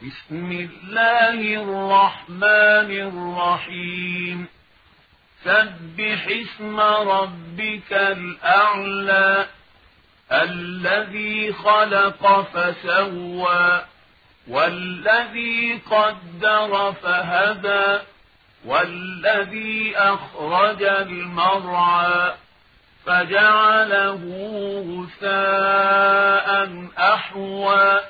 بسم الله الرحمن الرحيم سبح اسم ربك الأعلى الذي خلق فسوى والذي قدر فهدى والذي أخرج المرعى فجعله غثاء أحوى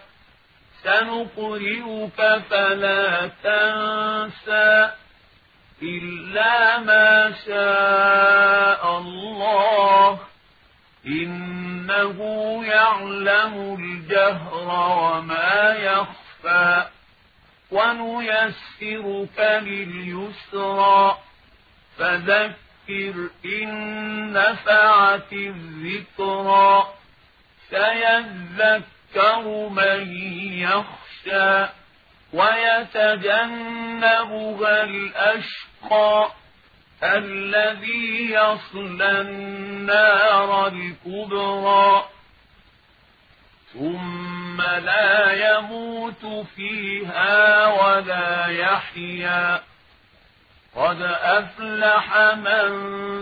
سنقرئك فلا تنسى إلا ما شاء الله إنه يعلم الجهر وما يخفى ونيسرك لليسرى فذكر إن نفعت الذكرى سيذكر من يخشى ويتجنبها الأشقى الذي يصلى النار الكبرى ثم لا يموت فيها ولا يحيا قد أفلح من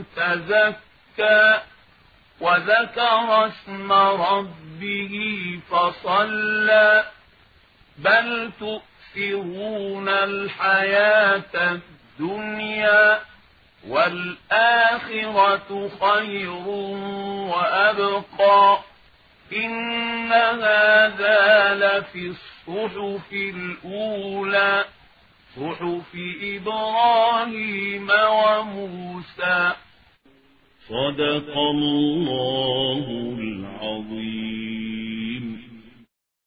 تزكى وذكر اسم ربه فصلى بل تؤثرون الحياة الدنيا والآخرة خير وأبقى إن هذا لفي الصحف الأولى صحف إبراهيم وموسى. صدق الله العظيم.